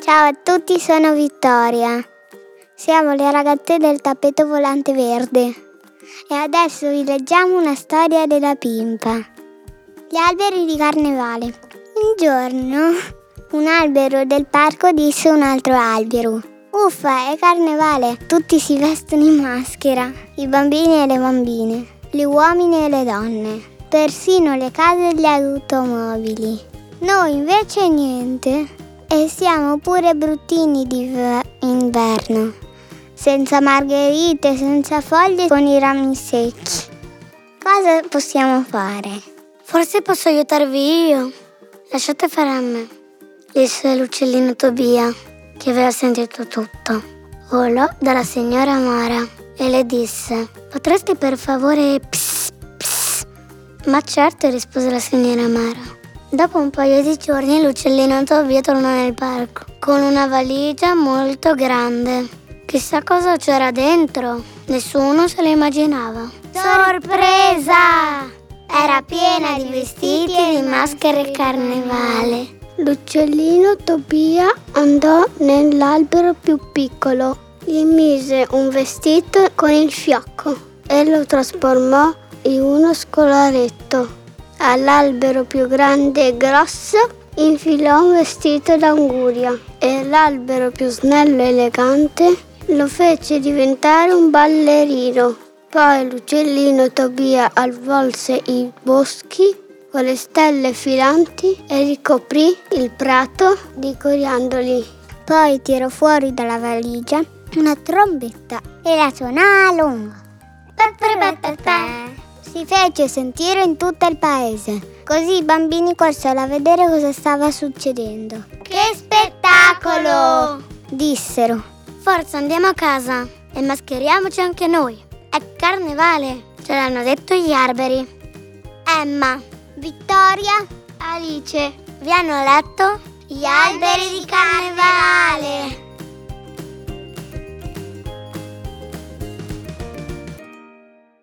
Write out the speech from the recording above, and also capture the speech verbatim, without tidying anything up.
Ciao a tutti, sono Vittoria. Siamo le ragazze del tappeto volante verde e adesso vi leggiamo una storia della Pimpa. Gli alberi di carnevale. Un giorno un albero del parco disse a un altro albero: uffa, è carnevale, tutti si vestono in maschera, i bambini e le bambine, gli uomini e le donne, persino le case e gli automobili. Noi invece niente, e siamo pure bruttini d'inverno, senza margherite, senza foglie, con i rami secchi. Cosa possiamo fare? Forse posso aiutarvi io. Lasciate fare a me, disse l'uccellino Tobia, che aveva sentito tutto. Volò dalla signora Mara e le disse: potresti per favore pss, pss? Ma certo, rispose la signora Mara. Dopo un paio di giorni l'uccellino Tobia tornò nel parco con una valigia molto grande. Chissà cosa c'era dentro, nessuno se lo immaginava. Sorpresa! Era piena di vestiti e di maschere carnevale. L'uccellino Tobia andò nell'albero più piccolo, gli mise un vestito con il fiocco e lo trasformò in uno scolaretto. All'albero più grande e grosso infilò un vestito d'anguria e l'albero più snello e elegante lo fece diventare un ballerino. Poi l'uccellino Tobia avvolse i boschi con le stelle filanti e ricoprì il prato di coriandoli. Poi tirò fuori dalla valigia una trombetta e la suonò a lungo. Si fece sentire in tutto il paese, così i bambini corsero a vedere cosa stava succedendo. Che spettacolo! Dissero. Forza, andiamo a casa e mascheriamoci anche noi. È carnevale, ce l'hanno detto gli alberi. Emma, Vittoria, Alice, vi hanno letto Gli alberi di carnevale.